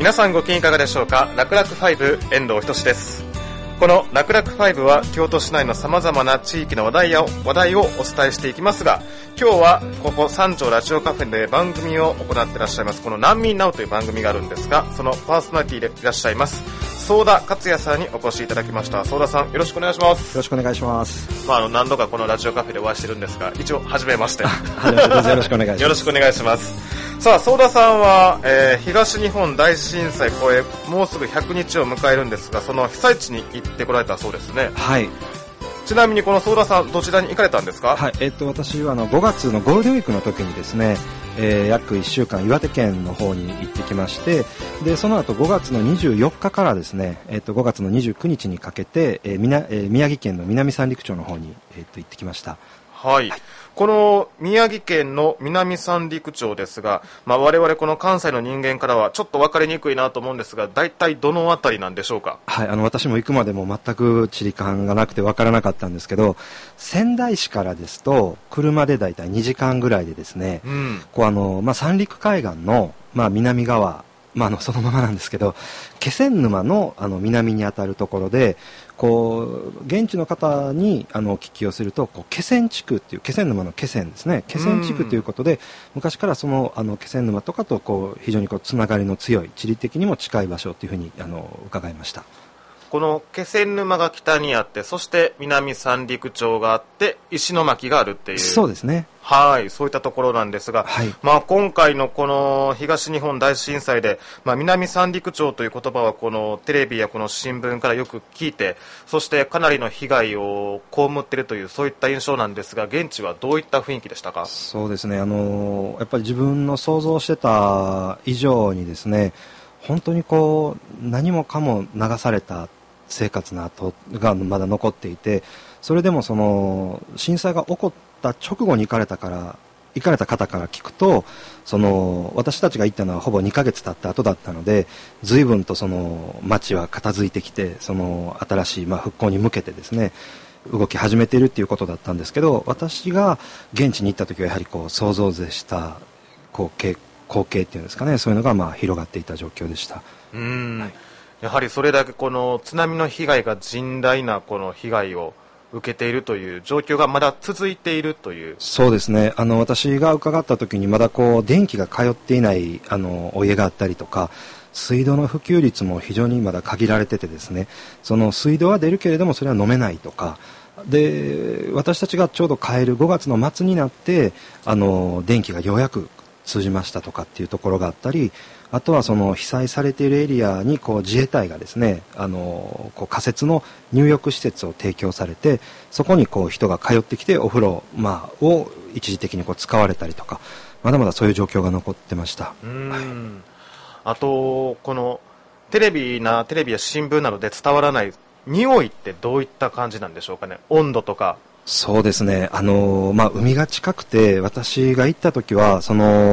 皆さんご機嫌いかがでしょうか。楽々5遠藤仁です。この楽々5は京都市内の様々な地域の話題をお伝えしていきますが、今日はここ三条ラジオカフェで番組を行っていらっしゃいますこの難民ナウという番組があるんですが、そのパーソナリティでいらっしゃいます相田克也さんにお越しいただきました。相田さん、よろしくお願いします。 よろしくお願いします。 何度かこのラジオカフェでお会いしてるんですが、一応初めまして。 よろしくお願いします。 よろしくお願いします。さあ、相田さんは、東日本大震災これもうすぐ100日を迎えるんですが、その被災地に行ってこられたそうですね。 はい。 ちなみにこの相田さん、どちらに行かれたんですか？ はい、私は5月のゴールデンウィークの時にですね、約1週間岩手県の方に行ってきまして、でその後5月の24日からですね、5月の29日にかけて、宮城県の南三陸町の方に、行ってきました。 はい、はい、この宮城県の南三陸町ですが、我々この関西の人間からはちょっと分かりにくいなと思うんですが、大体どのあたりなんでしょうか？ はい、私も行くまでも全く地理感がなくて分からなかったんですけど、仙台市からですと車で大体2時間ぐらいでですね、三陸海岸の、南側、そのままなんですけど、気仙沼の、南にあたるところで、現地の方にお聞きをすると、気仙地区っていう、気仙沼の気仙ですね、気仙地区ということで、昔からその気仙沼とかと非常につながりの強い、地理的にも近い場所というふうに伺いました。 この気仙沼が北にあって、そして南三陸町があって石巻があるっていう、 そうですね。 はい、そういったところなんですが、はい、今回のこの東日本大震災で、南三陸町という言葉はこのテレビやこの新聞からよく聞いて、そしてかなりの被害を被っているという、そういった印象なんですが、現地はどういった雰囲気でしたか？ そうですね、やっぱり自分の想像してた以上にですね、本当に何もかも流された生活の跡がまだ残っていて、それでもその震災が起こった直後に行かれた方から聞くと、私たちが行ったのはほぼ2ヶ月経った後だったので、随分とその町は片付いてきて、その新しい復興に向けてですね、動き始めているっていうことだったんですけど、私が現地に行った時はやはり想像を絶した光景っていうんですかね、そういうのが広がっていた状況でした。はい、 やはりそれだけこの津波の被害が甚大なこの被害を受けているという状況がまだ続いているという。 そうですね、私が伺った時にまだ電気が通っていないお家があったりとか、水道の普及率も非常にまだ限られててですね、その水道は出るけれどもそれは飲めないとかで、私たちがちょうど帰る5月の末になって電気がようやく通じましたとかっていうところがあったり、あとはその被災されているエリアに自衛隊がですね、仮設の入浴施設を提供されて、そこに人が通ってきてお風呂、を一時的に使われたりとか、まだまだそういう状況が残ってました。はい、 あとこのテレビや新聞などで伝わらない匂いってどういった感じなんでしょうかね？温度とか。 そうですね、海が近くて、私が行った時はその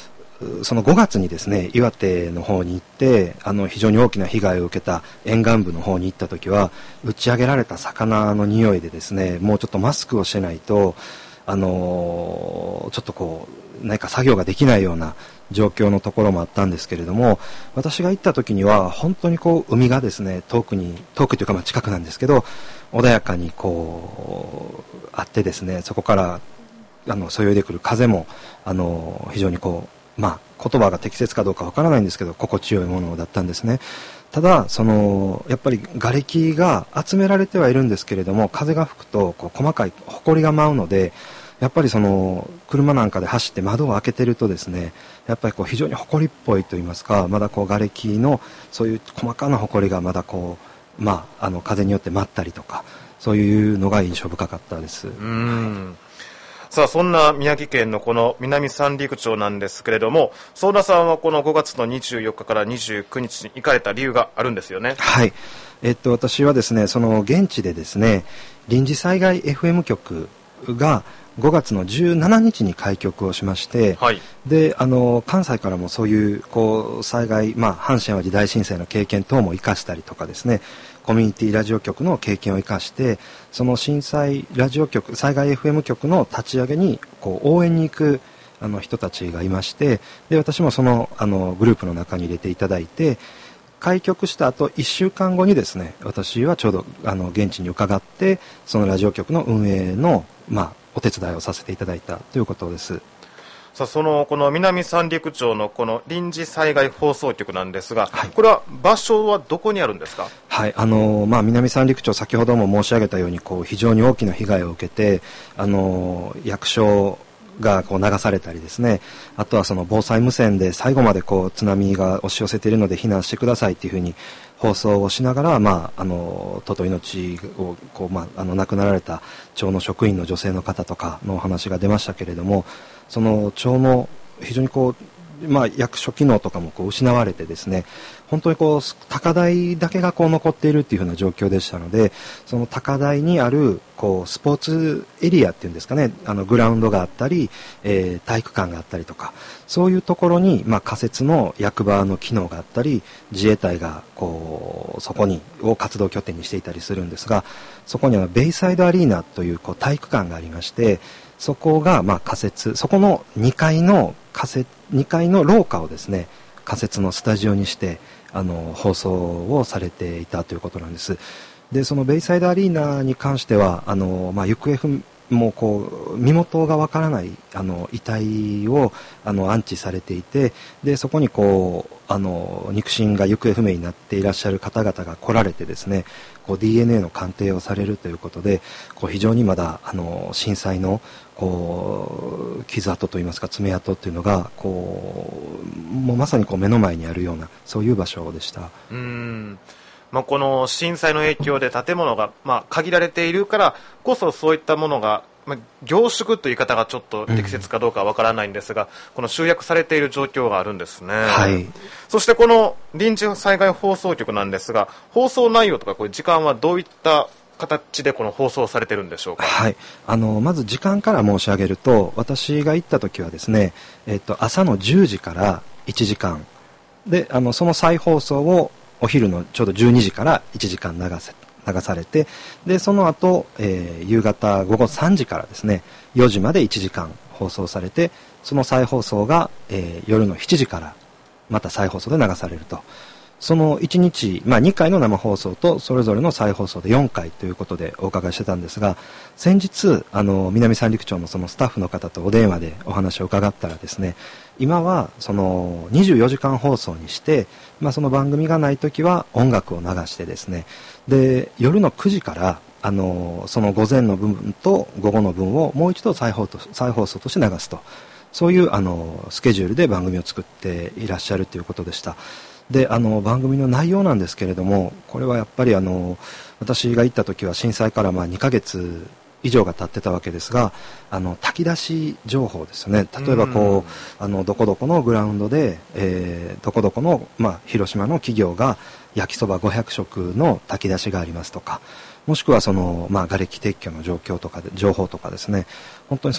5月にですね、岩手の方に行って非常に大きな被害を受けた沿岸部の方に行った時は、打ち上げられた魚の匂いでですね、もうちょっとマスクをしてないとちょっと何か作業ができないような状況のところもあったんですけれども、私が行った時には本当に海がですね、遠くというか近くなんですけど、穏やかにあってですね、そこからそよいでくる風も非常に言葉が適切かどうかわからないんですけど、心地よいものだったんですね。ただやっぱり瓦礫が集められてはいるんですけれども、風が吹くと細かい埃が舞うので、やっぱり車なんかで走って窓を開けてるとですね、やっぱり非常に埃っぽいと言いますか、まだ瓦礫のそういう細かな埃がまだ風によって舞ったりとか、そういうのが印象深かったです。 さあ、そんな宮城県のこの南三陸町なんですけれども、相田さんはこの5月の24日から29日に行かれた理由があるんですよね？ はい、私はですね、その現地でですね、臨時災害 FM 局が5月の17日に開局をしまして、はい、で関西からもそういう災害、阪神・淡路大震災の経験等も生かしたりとかですね、コミュニティラジオ局の経験を生かして、その震災ラジオ局、災害 FM 局の立ち上げに応援に行く人たちがいまして、で私もそのグループの中に入れていただいて、開局した後1週間後にですね、私はちょうど現地に伺って、そのラジオ局の運営の、お手伝いをさせていただいたということです。 さあ、この南三陸町のこの臨時災害放送局なんですが、はい、これは場所はどこにあるんですか？ はい、南三陸町、先ほども申し上げたように非常に大きな被害を受けて、役所が流されたりですね、あとはその防災無線で最後まで津波が押し寄せているので避難してくださいというふうに放送をしながら、とと命を亡くなられた町の職員の女性の方とかのお話が出ましたけれども、その町の非常に役所機能とかも失われてですね、本当に高台だけが残っているっていう風な状況でしたので、その高台にあるスポーツエリアっていうんですかね、グラウンドがあったり、体育館があったりとか、そういうところに仮設の役場の機能があったり、自衛隊がそこを活動拠点にしていたりするんですが、そこにはベイサイドアリーナという体育館がありまして、そこが仮設、そこの2階の廊下をですね、仮設のスタジオにして放送をされていたということなんです。で、そのベイサイドアリーナに関しては行方不も身元がわからない遺体を安置されていて、でそこに肉親が行方不明になっていらっしゃる方々が来られてですね、DNA の鑑定をされるということで、非常にまだ震災の傷跡といいますか爪痕というのがもうまさに目の前にあるような、そういう場所でした。 この震災の影響で建物が限られているからこそ、そういったものが凝縮という言い方がちょっと適切かどうかはわからないんですが、この集約されている状況があるんですね。はい。そしてこの臨時災害放送局なんですが、放送内容とか時間はどういった形でこの放送されてるんでしょうか？ はい。まず時間から申し上げると、私が行った時はですね、朝の10時から1時間で、その再放送をお昼のちょうど12時から1時間流されて、でその後、夕方午後3時からですね4時まで1時間放送されて、その再放送が、夜の7時からまた再放送で流されると。その1日、2回の生放送とそれぞれの再放送で4回ということでお伺いしてたんですが、先日南三陸町のそのスタッフの方とお電話でお話を伺ったらですね、今はその24時間放送にして、その番組がないときは音楽を流してですね、で夜の9時からその午前の分と午後の分をもう一度再放送として流すと、そういうスケジュールで番組を作っていらっしゃるということでした。で番組の内容なんですけれども、これはやっぱり私が行った時は震災から2ヶ月以上が経ってたわけですが、炊き出し情報ですね。例えばどこどこのグラウンドで、どこどこの、広島の企業が焼きそば500食の炊き出しがありますとか、もしくは瓦礫撤去の状況とかで情報とかですね、本当に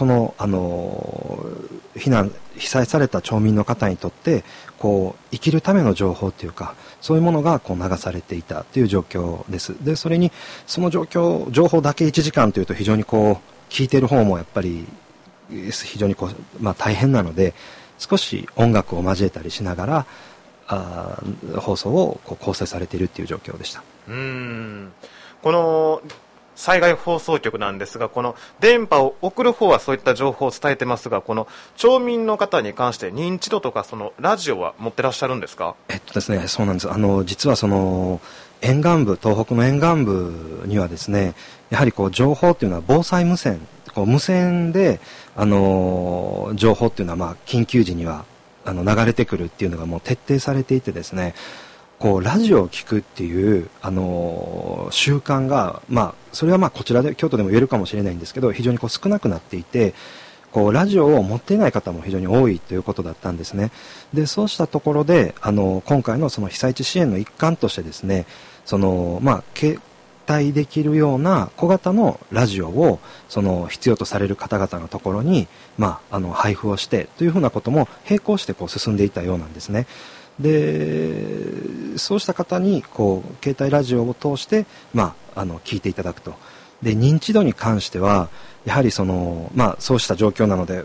被災された町民の方にとって生きるための情報というか、そういうものが流されていたという状況です。でそれにその情報だけ1時間というと非常に聞いている方もやっぱり非常に大変なので、少し音楽を交えたりしながら放送を構成されているという状況でした。 この災害放送局なんですが、この電波を送る方はそういった情報を伝えてますが、この町民の方に関して認知度とかそのラジオは持ってらっしゃるんですか？ ですね、そうなんです。実は沿岸部、東北の沿岸部にはですね、やはり情報っていうのは防災無線、無線で情報っていうのは緊急時には流れてくるっていうのがもう徹底されていてですね、ラジオを聞くっていう習慣がそれはこちらで京都でも言えるかもしれないんですけど、非常に少なくなっていて、ラジオを持っていない方も非常に多いということだったんですね。でそうしたところで今回のその被災地支援の一環としてですね、携帯できるような小型のラジオを必要とされる方々のところに配布をしてというふうなことも並行して進んでいたようなんですね。でそうした方に携帯ラジオを通して聞いていただくと。で認知度に関してはやはりそうした状況なので、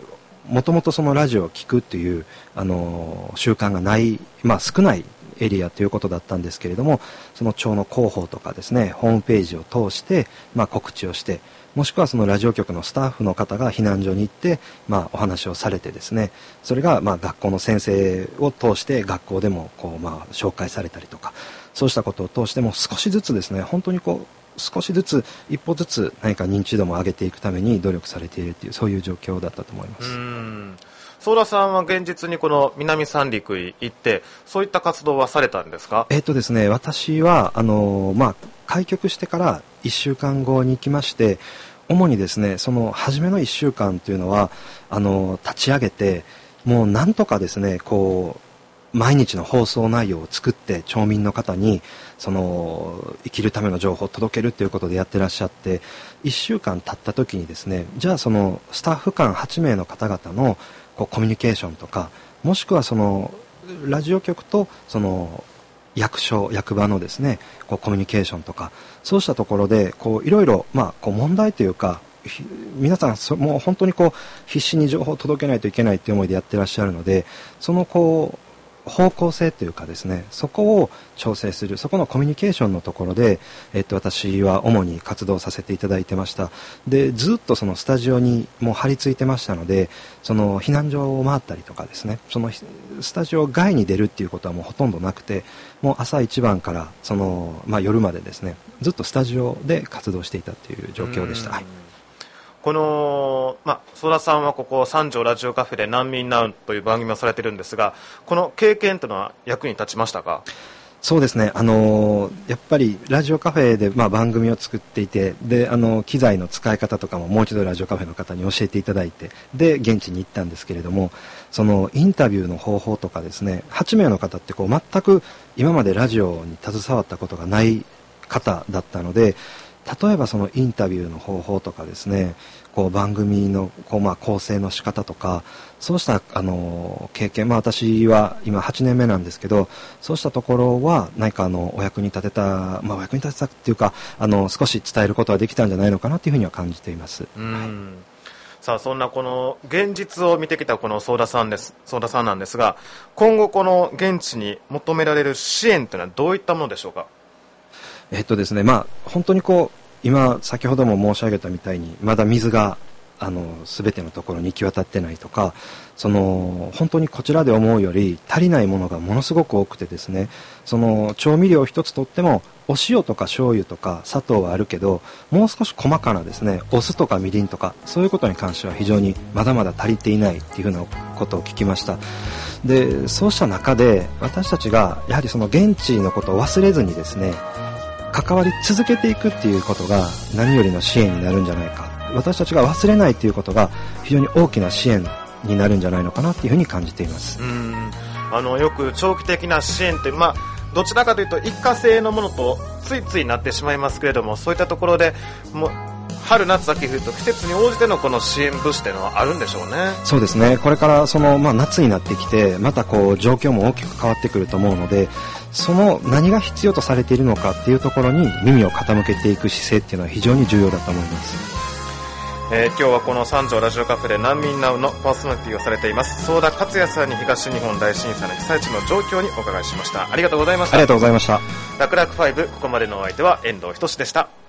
もともとそのラジオを聞くっていう、習慣がない、少ないエリアということだったんですけれども、その町の広報とかですね、ホームページを通して、告知をして、もしくはそのラジオ局のスタッフの方が避難所に行って、お話をされてですね、それが学校の先生を通して学校でも紹介されたりとか、そうしたことを通しても少しずつですね、本当に少しずつ一歩ずつ何か認知度も上げていくために努力されているという、そういう状況だったと思います。 相田さんは現実にこの南三陸へ行ってそういった活動はされたんですか？ ですね、私は開局してから1週間後に行きまして、主にですね、その初めの1週間というのは立ち上げて、もうなんとかですね、毎日の放送内容を作って町民の方にその生きるための情報を届けるということでやってらっしゃって、1週間経った時にですね、じゃあそのスタッフ間8名の方々のコミュニケーションとか、もしくはそのラジオ局とその役場のですね、コミュニケーションとか、そうしたところでいろいろ問題というか、皆さんもう本当に必死に情報を届けないといけないという思いでやってらっしゃるので、その方向性というかですね、そこを調整する、そこのコミュニケーションのところで、私は主に活動させていただいてました。で、ずっとそのスタジオにもう張り付いてましたので、その避難所を回ったりとかですね、そのスタジオ外に出るっていうことはもうほとんどなくて、もう朝一番から夜までですね、ずっとスタジオで活動していたという状況でした。はい。 この、相田さんはここ三条ラジオカフェで難民ナウという番組をされているんですが、この経験というのは役に立ちましたか？ そうですね、やっぱりラジオカフェで番組を作っていて、で機材の使い方とかももう一度ラジオカフェの方に教えていただいて、で現地に行ったんですけれども、そのインタビューの方法とかですね、8名の方って全く今までラジオに携わったことがない方だったので、例えばそのインタビューの方法とかですね、番組の構成の仕方とか、そうした経験、私は今8年目なんですけど、そうしたところは何かお役に立てた、お役に立てたっていうか、少し伝えることはできたんじゃないのかなというふうには感じています。 さあ、そんなこの現実を見てきたこの相田さんなんですが、今後この現地に求められる支援というのはどういったものでしょうか？ ですね、本当に今先ほども申し上げたみたいに、まだ水が全てのところに行き渡ってないとか、本当にこちらで思うより足りないものがものすごく多くてですね、その調味料一つとってもお塩とか醤油とか砂糖はあるけど、もう少し細かなですね、お酢とかみりんとか、そういうことに関しては非常にまだまだ足りていないっていうふうなことを聞きました。で、そうした中で私たちがやはりその現地のことを忘れずにですね、関わり続けていくっていうことが何よりの支援になるんじゃないか、私たちが忘れないということが非常に大きな支援になるんじゃないのかなというふうに感じています。 よく長期的な支援って、どちらかというと一過性のものとついついなってしまいますけれども、そういったところでもう春夏秋冬と季節に応じてのこの支援物資というのはあるんでしょうね。 そうですね、これから夏になってきて、また状況も大きく変わってくると思うので、その何が必要とされているのかっていうところに耳を傾けていく姿勢っていうのは非常に重要だと思います。 今日はこの三条ラジオカフェで難民ナウのパーソナリティをされています相田克也さんに東日本大震災の被災地の状況にお伺いしました。ありがとうございました。 ありがとうございました。 楽々5、ここまでのお相手は遠藤仁でした。